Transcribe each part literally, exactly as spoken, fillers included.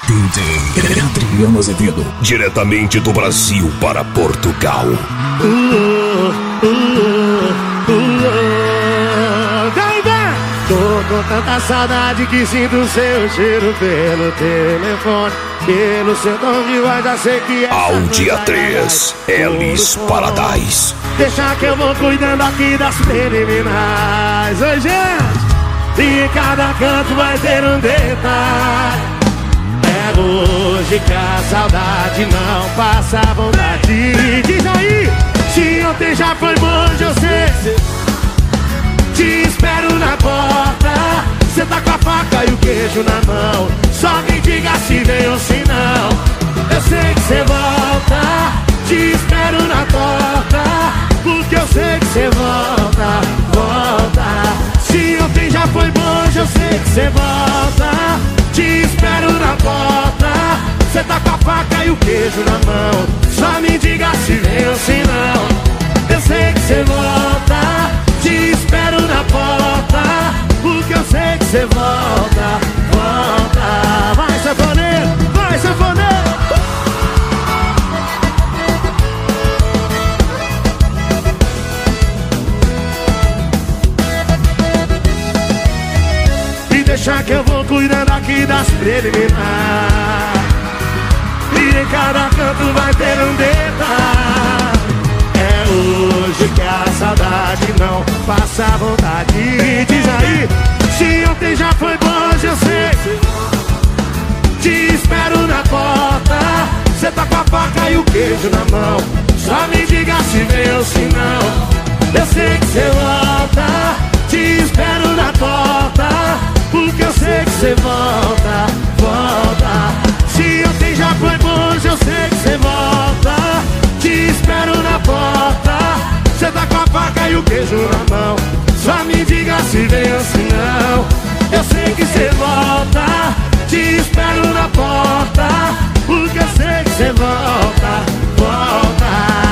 D J Adriano Azevedo, diretamente do Brasil para Portugal. Uh, uh, uh, uh, vem, vem! Tô com tanta saudade que sinto seu cheiro pelo telefone, pelo seu tom de voz, já sei que é. Ao dia três, Ellis Paradise. Deixa que eu vou cuidando aqui das preliminares. Oi, gente! E em cada canto vai ter um detalhe. É hoje que a saudade não passa a vontade. Diz aí, se ontem já foi bom, hoje eu sei. Te espero na porta. Cê tá com a faca e o queijo na mão. Só me diga se vem ou se não. Eu sei que cê volta. Te espero na porta, porque eu sei que cê volta, volta. Se ontem já foi bom, hoje eu sei que cê volta. Te espero na porta. Cê tá com a faca e o queijo na mão. Só me diga se vem ou se não. Eu sei que cê volta. Te espero na porta, porque eu sei que cê volta, volta. Vai, sanfoneiro, vai, sanfoneiro. Deixa que eu vou cuidando aqui das preliminares. E em cada canto vai ter um detalhe. É hoje que a saudade não passa a vontade. Diz aí, se ontem já foi bom, hoje eu sei. Te espero na porta. Cê tá com a faca e o queijo na mão. Só me diga se vem ou se não. Eu sei que cê volta. Te espero na porta, porque eu sei que cê volta, volta. Se ontem já foi bom, hoje eu sei que cê volta. Te espero na porta. Cê tá com a faca e o queijo na mão. Só me diga se vem ou se não. Eu sei que cê volta. Te espero na porta, porque eu sei que cê volta, volta.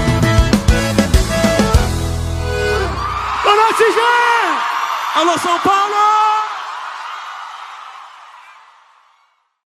Alô, São Paulo!